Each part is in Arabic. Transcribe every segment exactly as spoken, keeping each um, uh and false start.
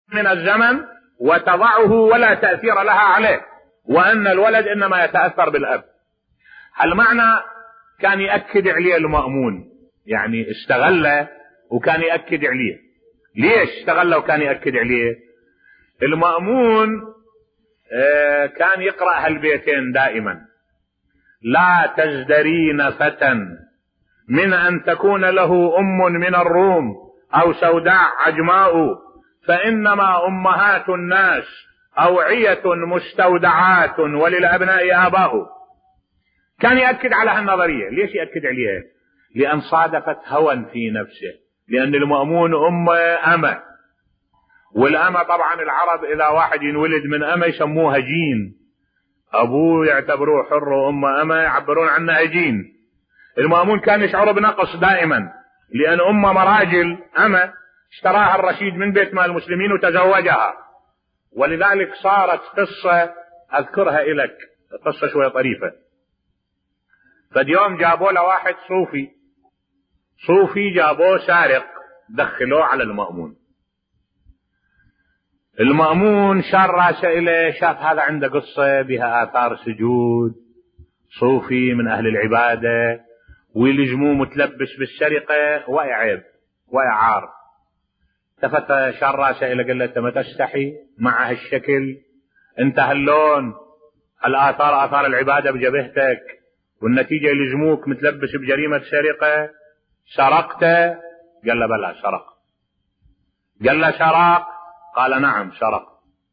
من الزمن وتضعه ولا تأثير لها عليه، وأن الولد إنما يتأثر بالأب. المعنى كان يأكد عليه المأمون، يعني استغله وكان يأكد عليه. ليش استغله وكان يأكد عليه؟ المأمون كان يقرأ هالبيتين دائما: لا تزدرين فتى من أن تكون له أم من الروم أو سوداء عجماء، فإنما أمهات الناس أوعية مستودعات وللأبناء آباء. كان يأكد على هالنظرية. ليش يأكد عليها؟ لأن صادفت هوى في نفسه، لأن المأمون أم أمة، والأمة طبعا العرب إذا واحد ينولد من أمة يسموها جين، أبوه يعتبروه حر وأم أمة يعبرون عنها جين. المأمون كان يشعر بنقص دائما، لأن أم مراجل أمة اشتراها الرشيد من بيت مال المسلمين وتزوجها، ولذلك صارت قصة أذكرها إليك، قصة شوية طريفة. فاليوم جابوا له واحد صوفي صوفي جابوه سارق، دخلوه على المأمون. المأمون شار راسه إليه، شاف هذا عنده قصة بها آثار سجود، صوفي من أهل العبادة، ويلزموه متلبس بالسرقة، ويا عيب ويا عار. التفت شار راسه إليه قال له: أنت ما تستحي مع هالشكل؟ أنت هاللون، الآثار آثار العبادة بجبهتك، والنتيجة يلزموك متلبس بجريمة سرقة. سرقت؟ قال له: بلى سرق. قال له: سرق؟ قال: نعم سرق.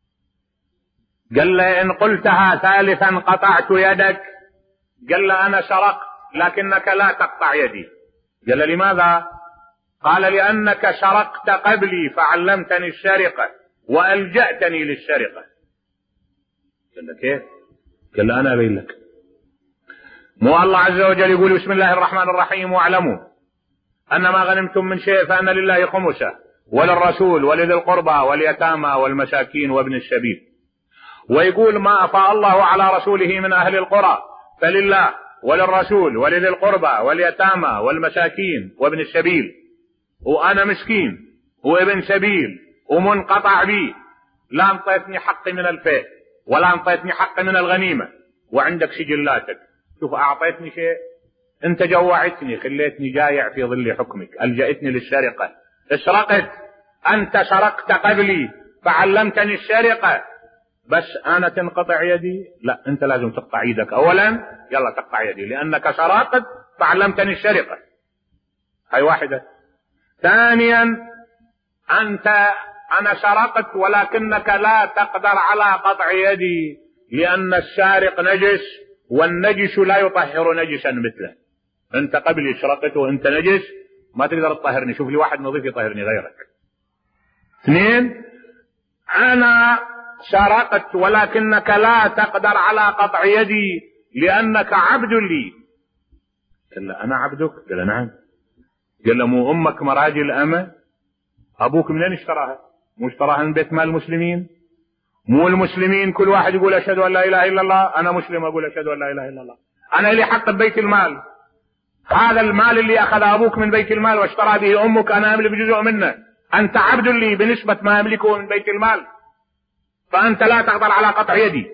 قال له: إن قلتها ثالثا قطعت يدك. قال له: أنا سرقت لكنك لا تقطع يدي. قال له: لماذا؟ قال: لأنك سرقت قبلي فعلمتني السرقة وألجأتني للسرقة. قال له: كيف؟ قال له: أنا أبين لك. مو الله عز وجل يقول: بسم الله الرحمن الرحيم واعلموا أن ما غنمتم من شيء فأن لله خمسه وللرسول ولذي القربى واليتامى والمساكين وابن السبيل. ويقول: ما أفاء الله على رسوله من أهل القرى فلله وللرسول ولذي القربى واليتامى والمساكين وابن السبيل. وأنا مسكين وابن سبيل ومنقطع بي، لا انطيتني حقي من الفيء ولا انطيتني حقي من الغنيمة، وعندك سجلاتك. شوف، أعطيتني شيء؟ أنت جوعتني، خليتني جايع في ظل حكمك، ألجأتني للسرقة. اسرقت، أنت سرقت قبلي فعلمتني السرقة، بس أنا تنقطع يدي؟ لا، أنت لازم تقطع يدك أولا، يلا تقطع يدي، لأنك سرقت فعلمتني السرقة. هاي واحدة. ثانيا، أنت أنا سرقت ولكنك لا تقدر على قطع يدي، لأن السارق نجس والنجس لا يطهر نجسا مثله. أنت قبلي سرقت وأنت نجس، ما تقدر تطهرني، شوف لي واحد نظيف يطهرني غيرك. اثنين، أنا سرقت ولكنك لا تقدر على قطع يدي لأنك عبد لي. قال له: أنا عبدك؟ قال له: نعم. قال له: مو أمك مراجل أمة؟ أبوك منين اشتراها؟ مو اشتراها من بيت مال المسلمين؟ مو المسلمين كل واحد يقول أشهد أن لا إله إلا الله؟ أنا مسلم أقول أشهد أن لا إله إلا الله، أنا لي حق ببيت المال. هذا المال اللي أخذ أبوك من بيت المال واشترى به أمك أنا أملك بجزء منه، أنت عبد لي بنسبة ما أملكه من بيت المال، فأنت لا تقدر على قطع يدي.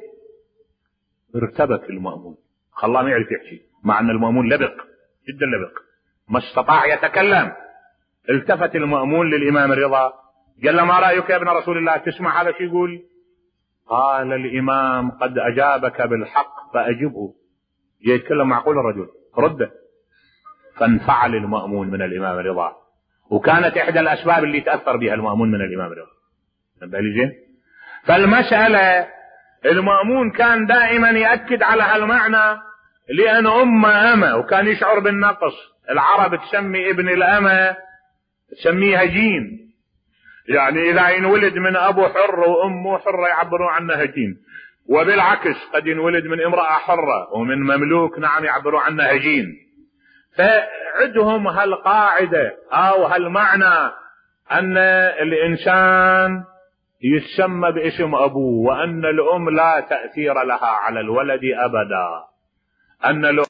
ارتبك المأمون، خلاه ما يعرف يحكي، مع أن المأمون لبق جدا لبق، ما استطاع يتكلم. التفت المأمون للإمام الرضا قال له: ما رأيك يا ابن رسول الله؟ تسمع هذا شو يقول؟ قال الإمام: قد أجابك بالحق فأجبه. يتكلم معقول الرجل، رده. فانفعل المأمون من الإمام الرضا، وكانت إحدى الأسباب اللي تأثر بها المأمون من الإمام الرضا. فالمسألة المأمون كان دائما يأكد على هالمعنى، لأن أم أمة وكان يشعر بالنقص. العرب تسمي ابن الأمة تسميها جين، يعني إذا ينولد من أبو حر وأمه حرة يعبرون عنها جين، وبالعكس قد ينولد من امرأة حرة ومن مملوك نعم يعبرون عنها جين. فعدهم هالقاعدة أو هالمعنى أن الإنسان يسمى باسم أبوه، وأن الأم لا تأثير لها على الولد أبدا، أن